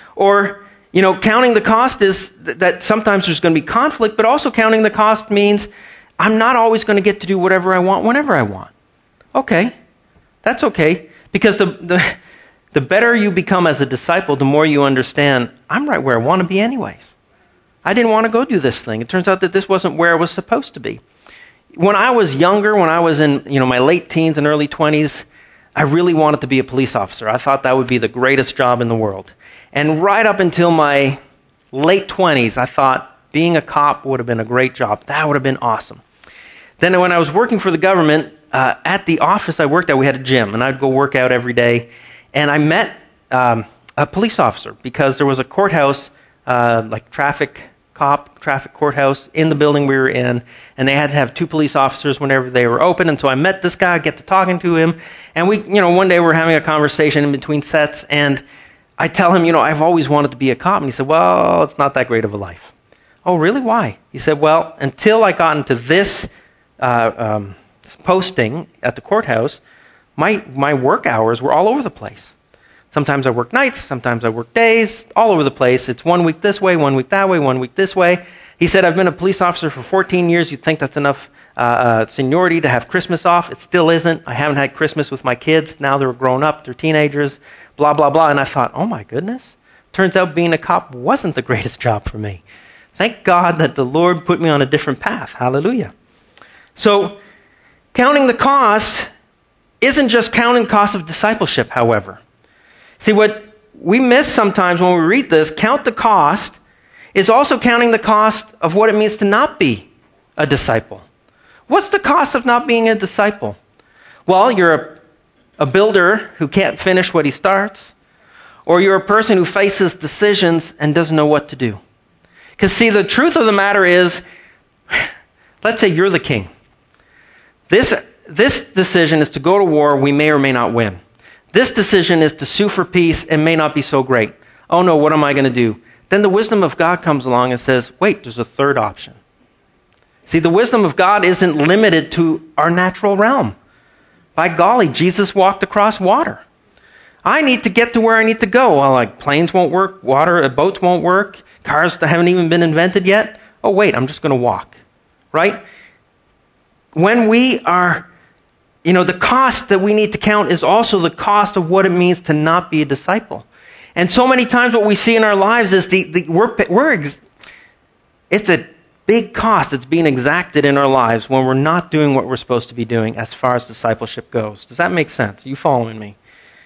Or, you know, counting the cost is th- that sometimes there's going to be conflict, but also counting the cost means I'm not always going to get to do whatever I want whenever I want. Okay. That's okay. Because the, the, the better you become as a disciple, the more you understand, I'm right where I want to be anyways. I didn't want to go do this thing. It turns out that this wasn't where I was supposed to be. When I was younger, when I was in, you know, my late teens and early twenties, I really wanted to be a police officer. I thought that would be the greatest job in the world. And right up until my late twenties, I thought being a cop would have been a great job. That would have been awesome. Then when I was working for the government, uh, at the office I worked at, we had a gym, and I'd go work out every day. And I met um, a police officer because there was a courthouse, uh, like traffic cop, traffic courthouse in the building we were in, and they had to have two police officers whenever they were open. And so I met this guy, get to talking to him, and we, you know, one day we're having a conversation in between sets, and I tell him, you know, I've always wanted to be a cop. And he said, well, it's not that great of a life. Oh, really? Why? He said, well, until I got into this uh, um, posting at the courthouse, my my work hours were all over the place. Sometimes I work nights, sometimes I work days, all over the place. It's one week this way, one week that way, one week this way. He said, I've been a police officer for fourteen years. You'd think that's enough uh, uh, seniority to have Christmas off. It still isn't. I haven't had Christmas with my kids. Now they're grown up, they're teenagers, blah, blah, blah. And I thought, oh my goodness. Turns out being a cop wasn't the greatest job for me. Thank God that the Lord put me on a different path. Hallelujah. So, counting the cost isn't just counting the cost of discipleship, however. See, what we miss sometimes when we read this, count the cost, is also counting the cost of what it means to not be a disciple. What's the cost of not being a disciple? Well, you're a, a builder who can't finish what he starts, or you're a person who faces decisions and doesn't know what to do. Because see, the truth of the matter is, let's say you're the king. This This decision is to go to war. We may or may not win. This decision is to sue for peace and may not be so great. Oh no, what am I going to do? Then the wisdom of God comes along and says, wait, there's a third option. See, the wisdom of God isn't limited to our natural realm. By golly, Jesus walked across water. I need to get to where I need to go. Well, like planes won't work, water, uh, boats won't work, cars haven't even been invented yet. Oh wait, I'm just going to walk. Right? When we are You know, the cost that we need to count is also the cost of what it means to not be a disciple. And so many times what we see in our lives is the, the we're, we're it's a big cost that's being exacted in our lives when we're not doing what we're supposed to be doing as far as discipleship goes. Does that make sense? Are you following me?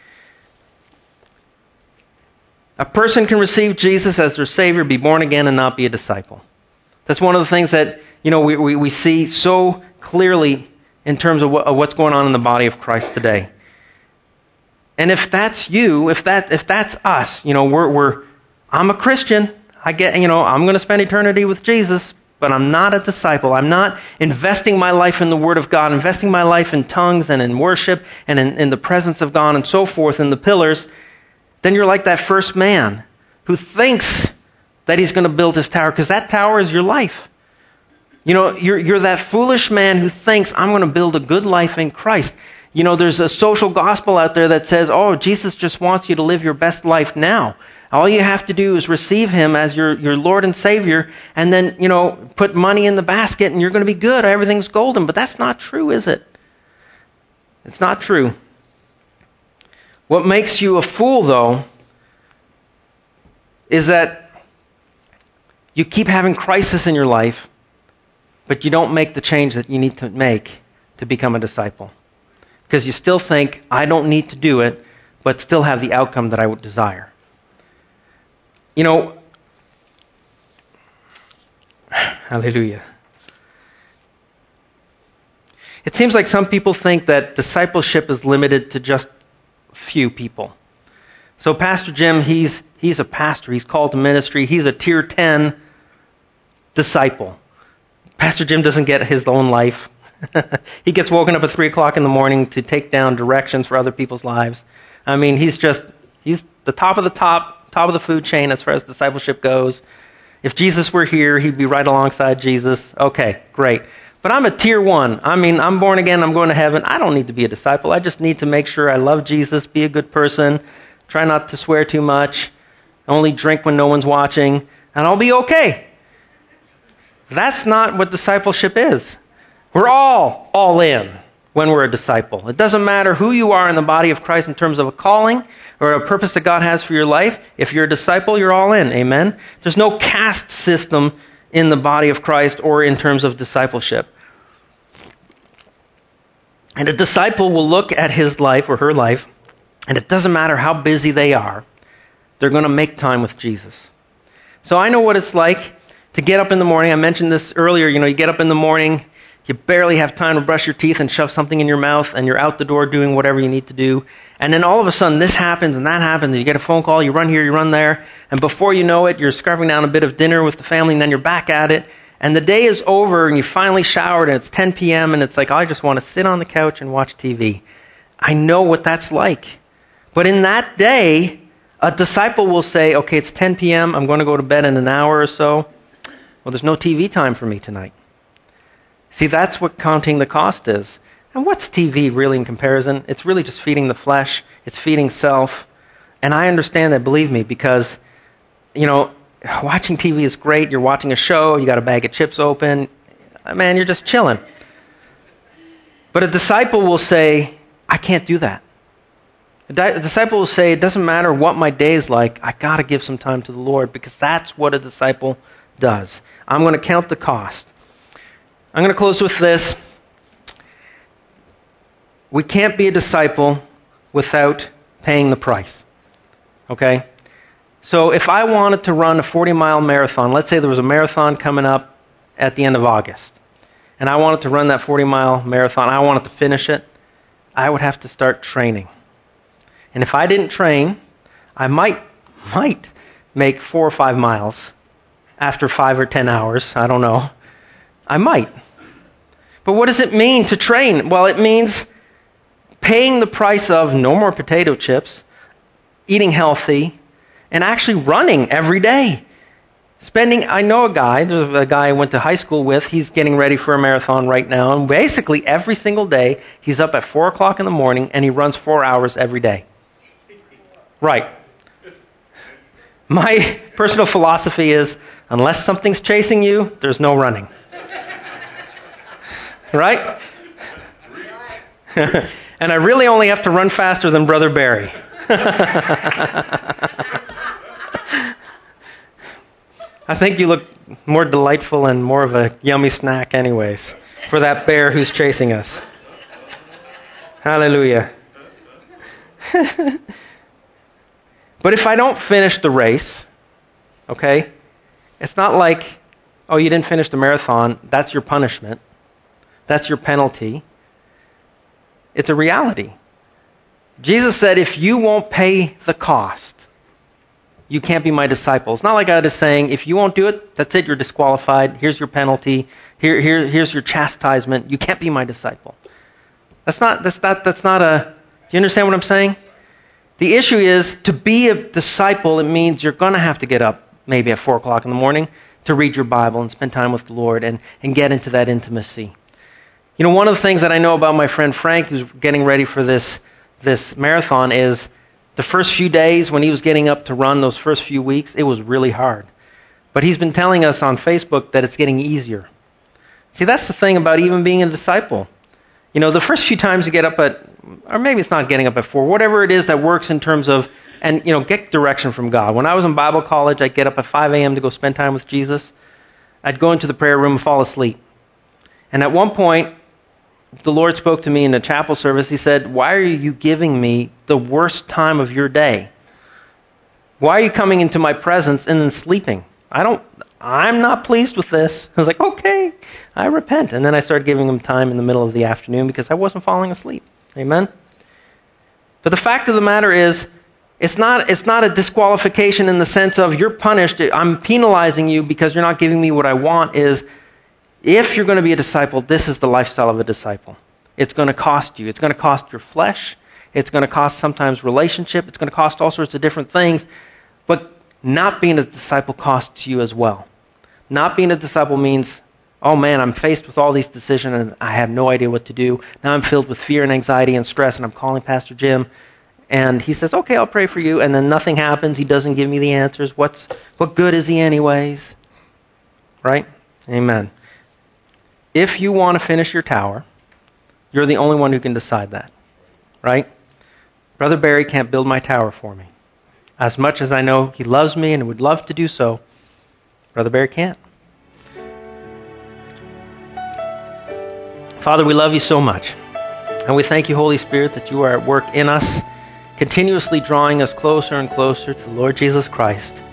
A person can receive Jesus as their Savior, be born again, and not be a disciple. That's one of the things that, you know, we, we, we see so clearly in terms of, what, of what's going on in the body of Christ today. And if that's you, if that if that's us, you know, we're we're I'm a Christian. I get, you know, I'm going to spend eternity with Jesus, but I'm not a disciple. I'm not investing my life in the Word of God, investing my life in tongues and in worship and in, in the presence of God and so forth, in the pillars. Then you're like that first man who thinks that he's going to build his tower, because that tower is your life. You know, you're you're that foolish man who thinks, I'm going to build a good life in Christ. You know, there's a social gospel out there that says, oh, Jesus just wants you to live your best life now. All you have to do is receive Him as your, your Lord and Savior, and then, you know, put money in the basket and you're going to be good. Everything's golden. But that's not true, is it? It's not true. What makes you a fool, though, is that you keep having crisis in your life, but you don't make the change that you need to make to become a disciple. Because you still think, I don't need to do it, but still have the outcome that I would desire. You know, hallelujah. It seems like some people think that discipleship is limited to just a few people. So Pastor Jim, he's he's a pastor. He's called to ministry. He's a tier ten disciple. Pastor Jim doesn't get his own life. He gets woken up at three o'clock in the morning to take down directions for other people's lives. I mean, he's just, he's the top of the top, top of the food chain as far as discipleship goes. If Jesus were here, he'd be right alongside Jesus. Okay, great. But I'm a tier one. I mean, I'm born again, I'm going to heaven. I don't need to be a disciple. I just need to make sure I love Jesus, be a good person, try not to swear too much, only drink when no one's watching, and I'll be okay. That's not what discipleship is. We're all all in when we're a disciple. It doesn't matter who you are in the body of Christ in terms of a calling or a purpose that God has for your life. If you're a disciple, you're all in. Amen? There's no caste system in the body of Christ or in terms of discipleship. And a disciple will look at his life or her life, and it doesn't matter how busy they are, they're going to make time with Jesus. So I know what it's like to get up in the morning. I mentioned this earlier. You know, you get up in the morning, you barely have time to brush your teeth and shove something in your mouth, and you're out the door doing whatever you need to do. And then all of a sudden this happens and that happens, and you get a phone call, you run here, you run there, and before you know it, you're scarfing down a bit of dinner with the family, and then you're back at it, and the day is over, and you finally showered, and it's ten p.m., and it's like, oh, I just want to sit on the couch and watch T V. I know what that's like. But in that day, a disciple will say, okay, it's ten p.m., I'm going to go to bed in an hour or so. Well, there's no T V time for me tonight. See, that's what counting the cost is. And what's T V really in comparison? It's really just feeding the flesh. It's feeding self. And I understand that, believe me, because, you know, watching T V is great. You're watching a show. You got a bag of chips open. Man, you're just chilling. But a disciple will say, I can't do that. A disciple will say, it doesn't matter what my day is like. I got to give some time to the Lord, because that's what a disciple does. I'm going to count the cost. I'm going to close with this. We can't be a disciple without paying the price. Okay? So if I wanted to run a forty-mile marathon, let's say there was a marathon coming up at the end of August, and I wanted to run that forty-mile marathon, I wanted to finish it, I would have to start training. And if I didn't train, I might, might make four or five miles after five or ten hours. I don't know. I might. But what does it mean to train? Well, it means paying the price of no more potato chips, eating healthy, and actually running every day. Spending, I know a guy, there's a guy I went to high school with, he's getting ready for a marathon right now, and basically every single day, he's up at four o'clock in the morning, and he runs four hours every day. Right. My personal philosophy is, unless something's chasing you, there's no running. Right? And I really only have to run faster than Brother Barry. I think you look more delightful and more of a yummy snack anyways for that bear who's chasing us. Hallelujah. But if I don't finish the race, okay, it's not like, oh, you didn't finish the marathon, that's your punishment. That's your penalty. It's a reality. Jesus said, if you won't pay the cost, you can't be my disciple. It's not like God is saying, if you won't do it, that's it, you're disqualified. Here's your penalty. Here, here, here's your chastisement. You can't be my disciple. That's not, that's not, that's not a, do you understand what I'm saying? The issue is, to be a disciple, it means you're going to have to get up maybe at four o'clock in the morning to read your Bible and spend time with the Lord and, and get into that intimacy. You know, one of the things that I know about my friend Frank, who's getting ready for this this marathon, is The first few days when he was getting up to run, those first few weeks, it was really hard. But he's been telling us on Facebook that it's getting easier. See, that's the thing about even being a disciple. You know, the first few times you get up at, or maybe it's not getting up at four, whatever it is that works in terms of, and, you know, get direction from God. When I was in Bible college, I'd get up at five a.m. to go spend time with Jesus. I'd go into the prayer room and fall asleep. And at one point, the Lord spoke to me in the chapel service. He said, why are you giving me the worst time of your day? Why are you coming into my presence and then sleeping? I don't, I'm not pleased with this. I was like, okay, I repent. And then I started giving him time in the middle of the afternoon because I wasn't falling asleep. Amen? But the fact of the matter is, it's not, it's not a disqualification in the sense of you're punished, I'm penalizing you because you're not giving me what I want. Is if you're going to be a disciple, this is the lifestyle of a disciple. It's going to cost you. It's going to cost your flesh. It's going to cost sometimes relationship. It's going to cost all sorts of different things. But not being a disciple costs you as well. Not being a disciple means, oh man, I'm faced with all these decisions and I have no idea what to do. Now I'm filled with fear and anxiety and stress and I'm calling Pastor Jim and he says, okay, I'll pray for you. And then nothing happens. He doesn't give me the answers. What's what good is he anyways? Right? Amen. If you want to finish your tower, you're the only one who can decide that. Right? Brother Barry can't build my tower for me. As much as I know he loves me and would love to do so, Brother Barry can't. Father, we love you so much. And we thank you, Holy Spirit, that you are at work in us, continuously drawing us closer and closer to the Lord Jesus Christ.